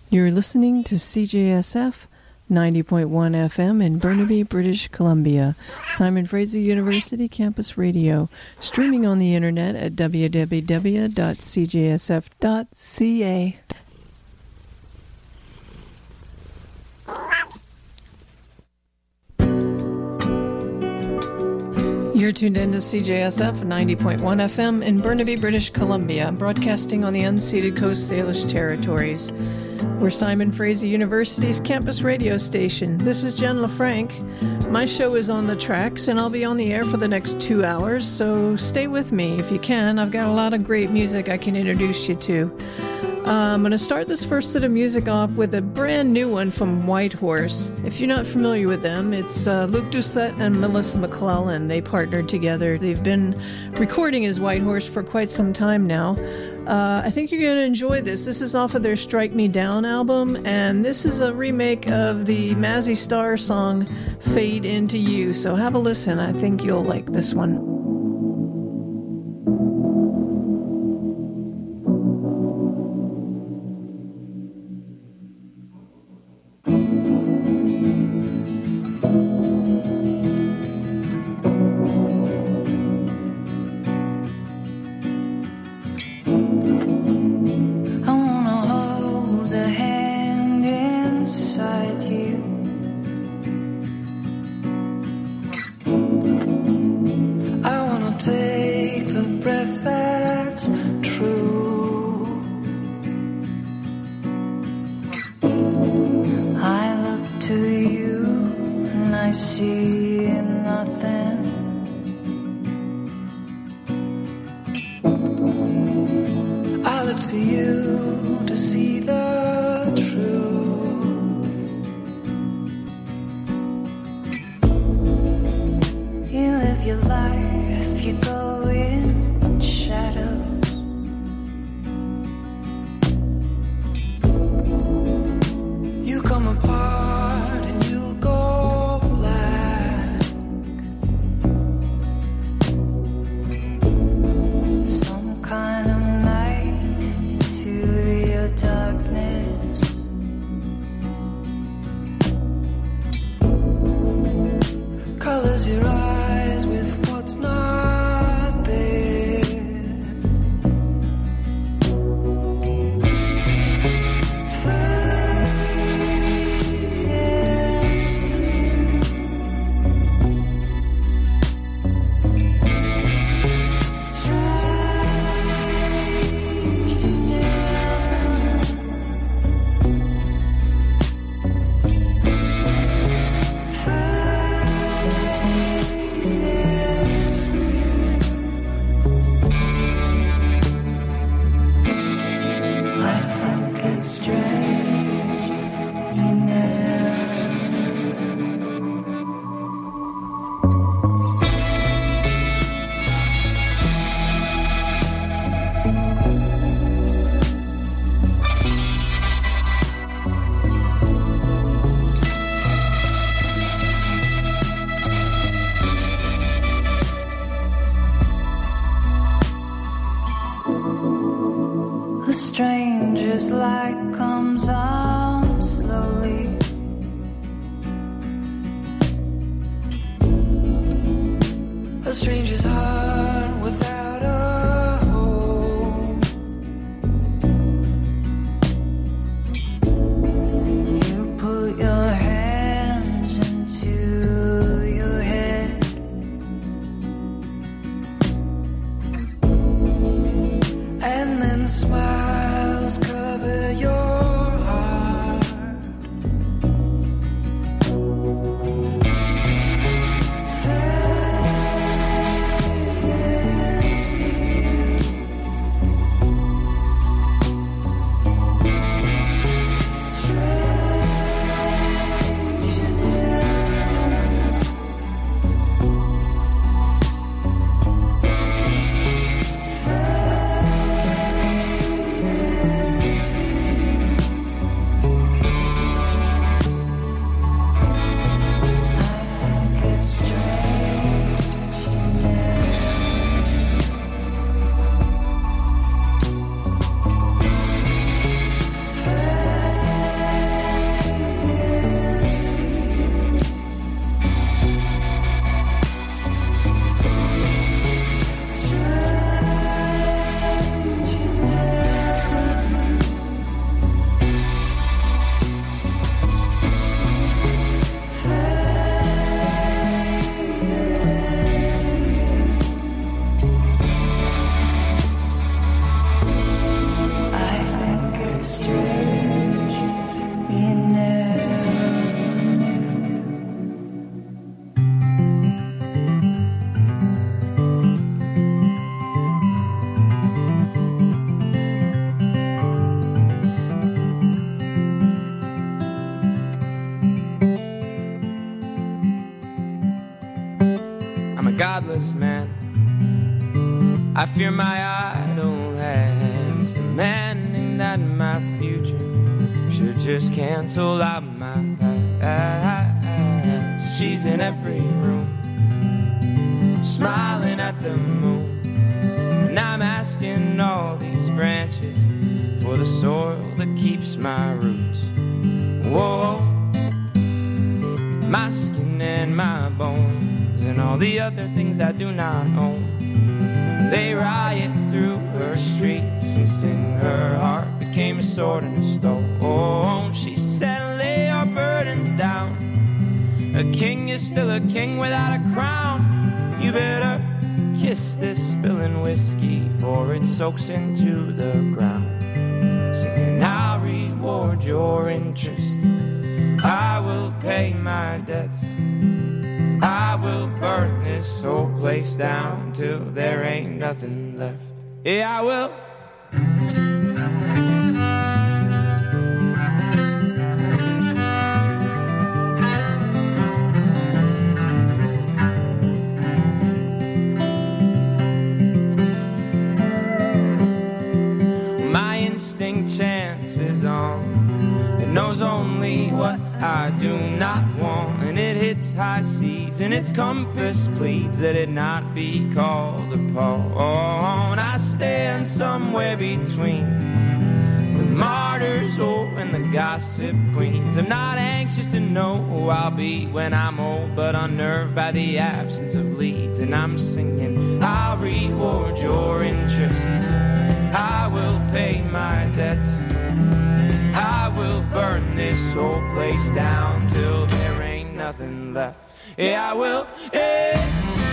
You're listening to CJSF 90.1 FM in Burnaby, British Columbia, Simon Fraser University Campus Radio, streaming on the internet at www.cjsf.ca. You're tuned in to CJSF 90.1 FM in Burnaby, British Columbia, broadcasting on the unceded Coast Salish territories. We're Simon Fraser University's campus radio station. This is Jen LaFranc. My show is on the tracks, and I'll be on the air for the next 2 hours, so stay with me if you can. I've got a lot of great music I can introduce you to. I'm going to start this first set of music off with a brand new one from Whitehorse. If you're not familiar with them, it's Luke Doucette and Melissa McClellan. They partnered together. They've been recording as Whitehorse for quite some time now. I think you're going to enjoy this. This is off of their Strike Me Down album, and this is a remake of the Mazzy Star song Fade Into You. So have a listen. I think you'll like this one. careless man. I fear my idle hands demanding that my future should just cancel out my past. She's in every room, smiling at the moon, and I'm asking all these branches for the soil that keeps my roots. Whoa, my skin and my bones and all the other things I do not own. They riot through her streets and sing. Her heart became a sword and a stone. She said, lay your burdens down. A king is still a king without a crown. You better kiss this spilling whiskey, for it soaks into the ground. Singing, I'll reward your interest, I will pay my debts, I will burn this whole place down till there ain't nothing left. Yeah, I will. My instinct chances on, it knows only what I do not want, and it hits high seas, and its compass pleads that it not be called upon. I stand somewhere between the martyrs, and the gossip queens. I'm not anxious to know who I'll be when I'm old, but unnerved by the absence of leads. And I'm singing, I'll reward your interest, I will pay my debts, I will burn this whole place down till there ain't nothing left. Yeah, I will. Yeah.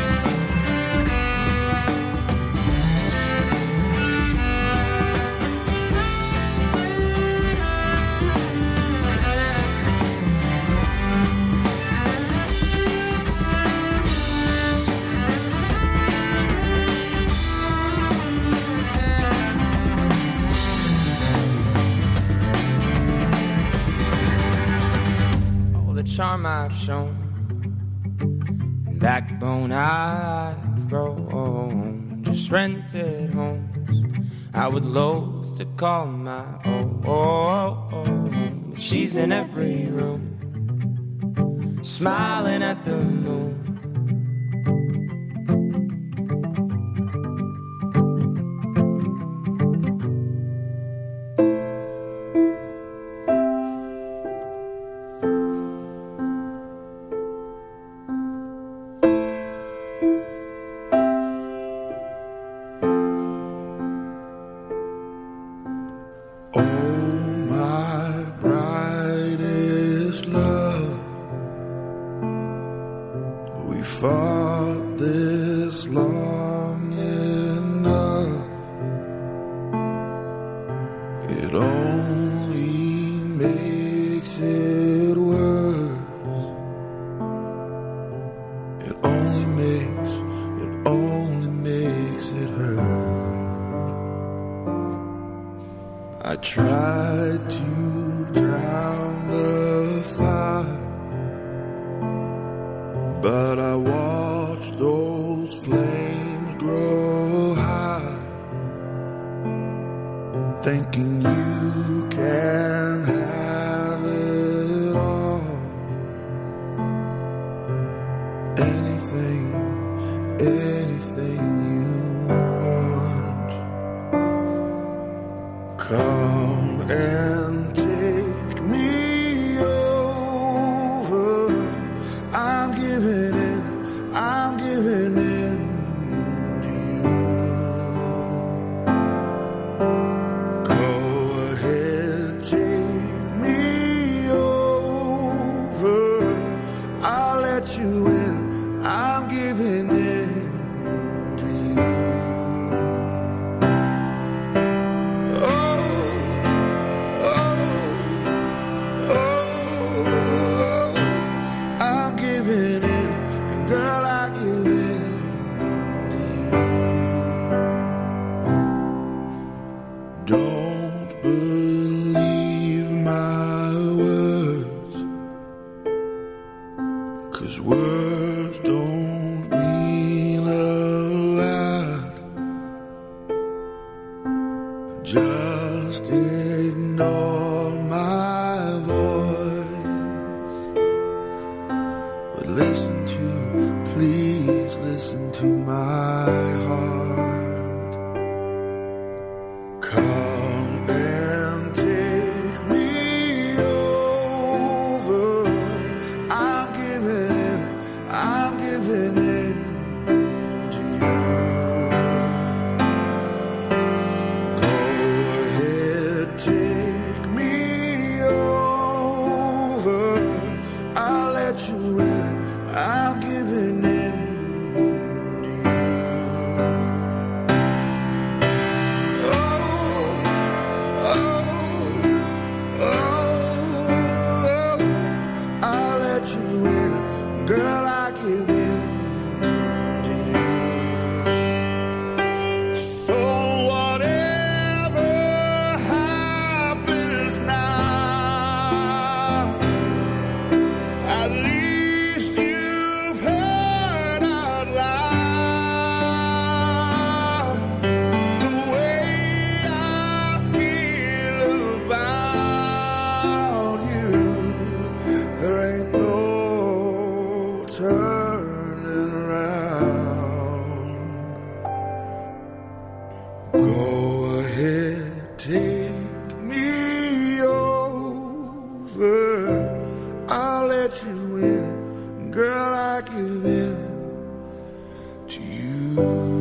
Charm I've shown, backbone I've grown, just rented homes I would loathe to call my own. But she's in every room, smiling at the moon. Go ahead, take ignore my voice, but listen to, please listen to my heart. Come and take me over. I'm giving in to you. Go ahead, take me over. I'll let you in. I'm giving in to you. Oh, oh, oh, I'll let you in. Girl, I give in to you. So whatever happens now, at least you've heard out loud the way I feel about you. There ain't no turning around. Go ahead, take me over. I'll let you in. Girl, I give in to you.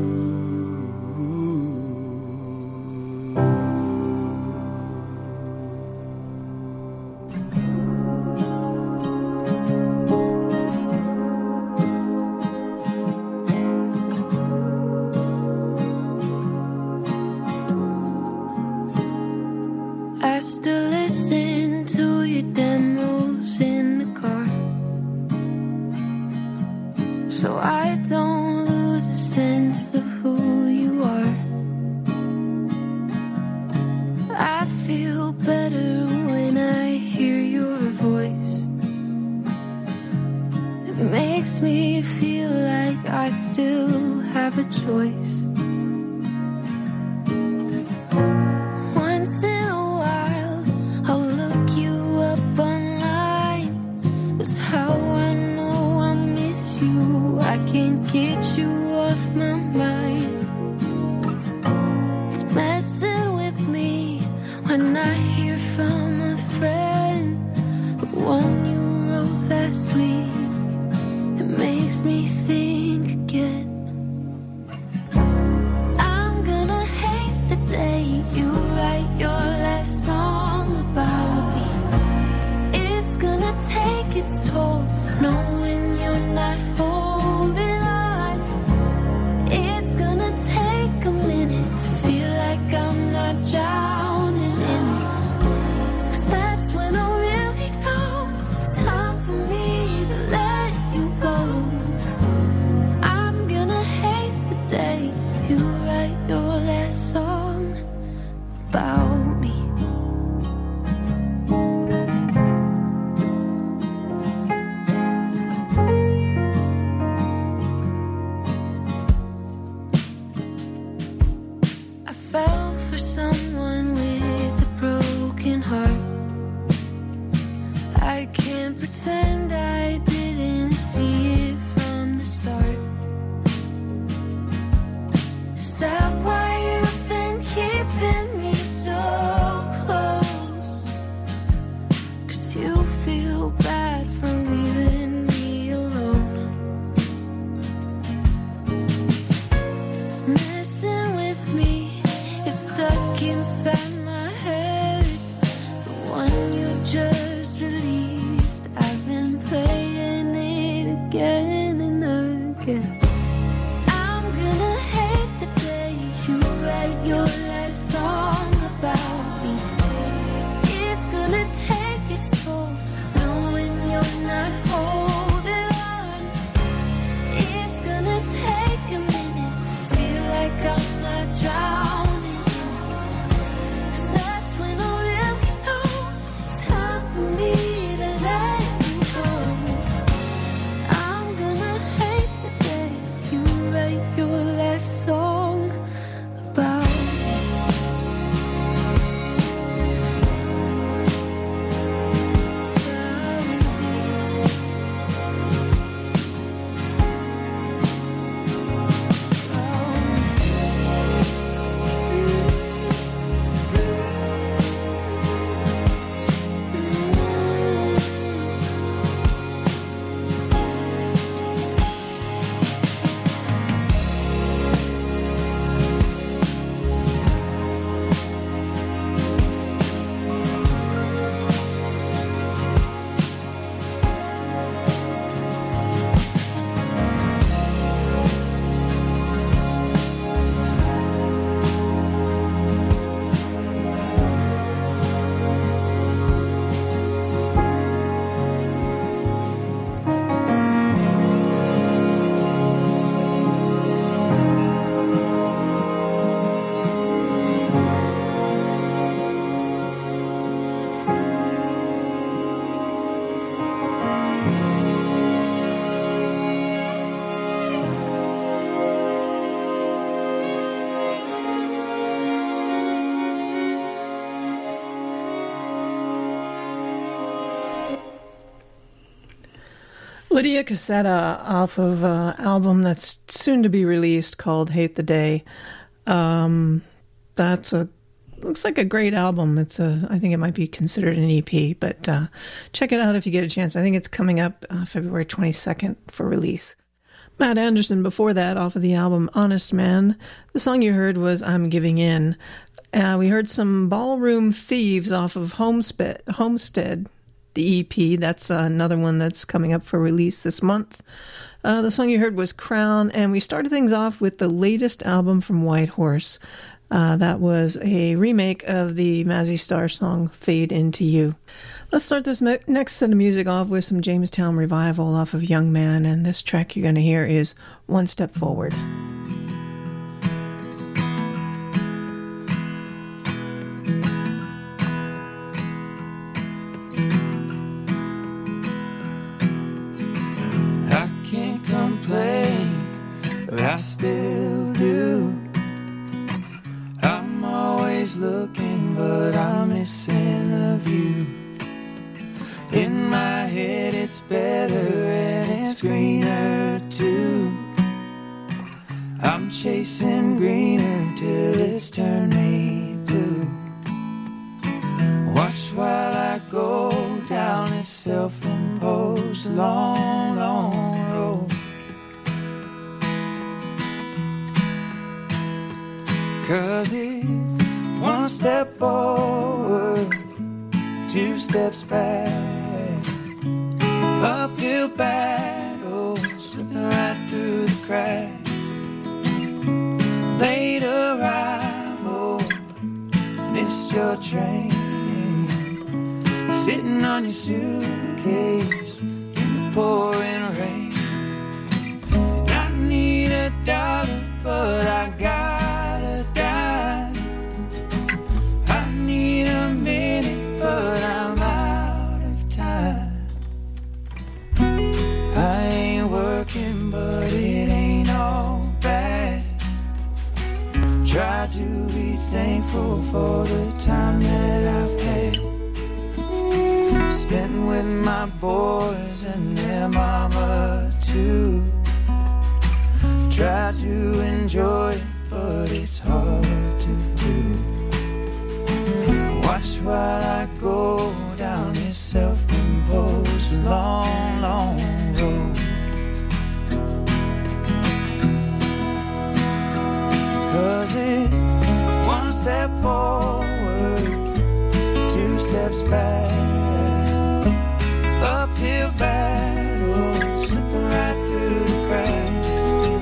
I still listen to your demos in the car, so I don't lose a sense of who you are. I feel better when I hear your voice. It makes me feel like I still have a choice. Once in a while, I'll look you up online. That's how I know I miss you. I can't get you off my mind. It's messing with me when I hear from a friend, the one you wrote last week. It makes me think again. I'm gonna hate the day you write your last song about me. It's gonna take its toll knowing you're not holding on. It's gonna take a minute to feel like I'm not drowning in it. 'Cause that's when I really know it's time for me to let you go. I'm gonna hate the day you write your last song about me. I fell for someone with a broken heart. I can't pretend I didn't see it from the start. Is that why you've been keeping me so close? 'Cause you feel bad for leaving me alone. It's messing with me. It's stuck inside my head. The one you just released, I've been Lydia Cassetta off of an album that's soon to be released called Hate the Day. Looks like a great album. I think it might be considered an EP, but check it out if you get a chance. I think it's coming up February 22nd for release. Matt Anderson before that off of the album Honest Man. The song you heard was I'm Giving In. We heard some Ballroom Thieves off of Homestead, the EP. That's another one that's coming up for release this month. The song you heard was Crown, and we started things off with the latest album from White Horse. That was a remake of the Mazzy Star song Fade Into You. Let's start this next set of music off with some Jamestown Revival off of Young Man, and this track you're going to hear is One Step Forward. I can't complain, but I still do. I'm always looking, but I'm missing a view. In my head it's better and it's greener too. I'm chasing greener till it's turned me blue. Watch while I go down this self-imposed long, long road. 'Cause it's one step forward, two steps back. Uphill battle, slipping right through the cracks. Late arrival, missed your train. Sitting on your suitcase in the pouring rain. And I need $1, but I got a dime. I need a minute, but I'm out of time. I ain't working, but it ain't all bad. Try to be thankful for the time that I've had. Spent with my boys and their mama too. Try to enjoy it, but it's hard to do. Watch while I go down this self-imposed long, long road. 'Cause it's one step forward, two steps back. Uphill battle, slipping right through the cracks.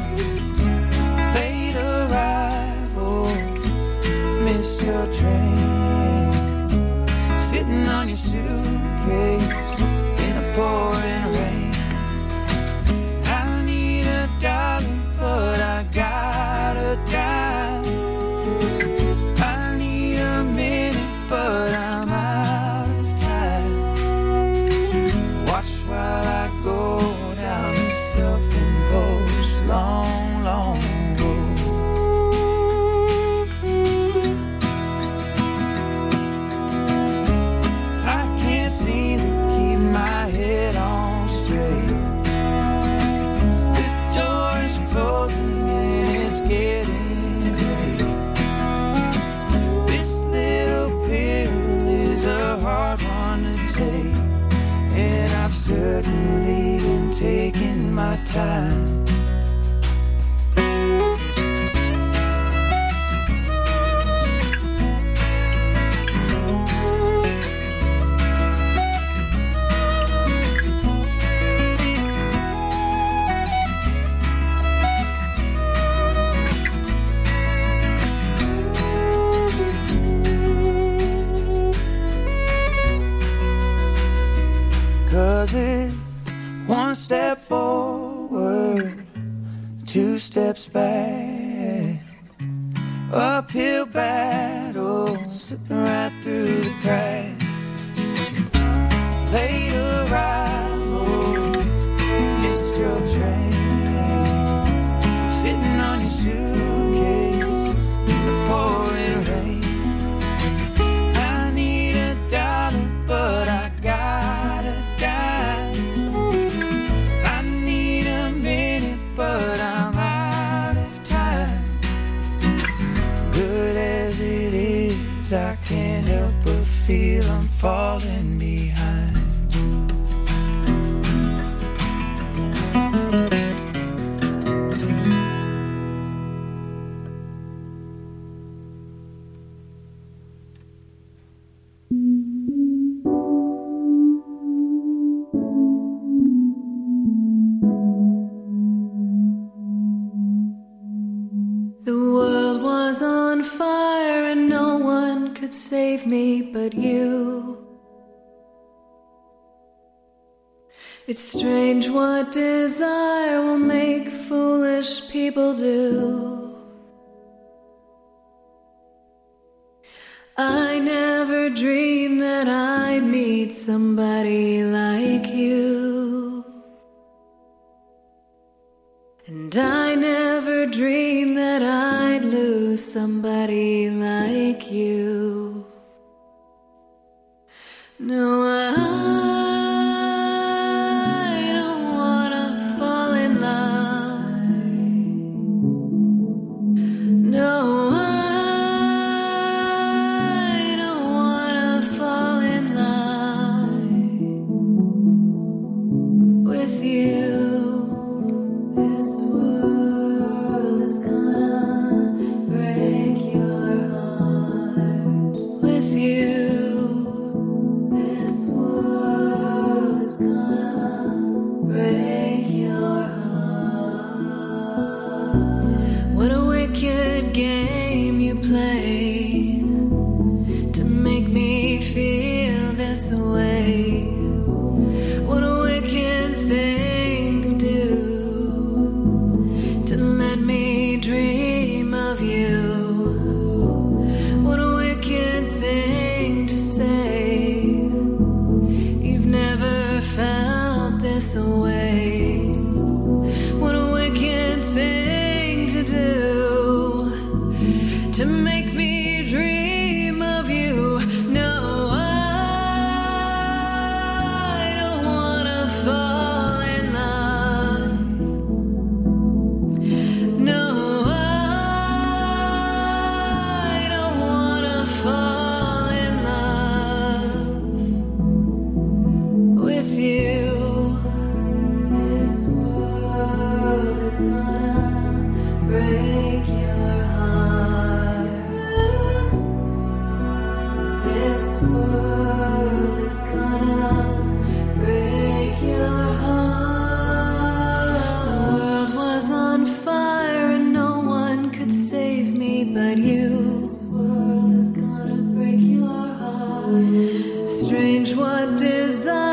Late arrival, missed your train. Sitting on your suitcase in the pouring rain. I need $1, but I got a dime. I need a minute, but I'm out of time. Watch while I go down this self-imposed long, long road. I can't seem to keep my head on straight. The door is closing and it's getting late. This little pill is a hard one to take, and I've certainly been taking my time. It's one step forward, two steps back. Uphill battle, slipping right through the cracks. Late arrival, missed your train. Sitting on your suitcase in the pouring rain. I need $1, but I got a dime. I feel I'm falling behind. Save me but you. It's strange what desire will make foolish people do. I never dreamed that I'd meet somebody like you, and I never dreamed that I'd lose somebody like you. No, I don't wanna fall in love. No, I don't wanna fall in love with you. This world is gonna break your heart with you. Break your heart. What a wicked game you play to make me feel this way. What a wicked thing to do to let me dream of you. What a wicked thing to say. You've never felt this way. What a wicked thing to do to make me dream of you. No, I don't wanna fall in love. No, I don't wanna fall in love with you. It's gonna break your heart. This world is gonna break your heart. The world was on fire and no one could save me but you. This world is gonna break your heart. Strange what desire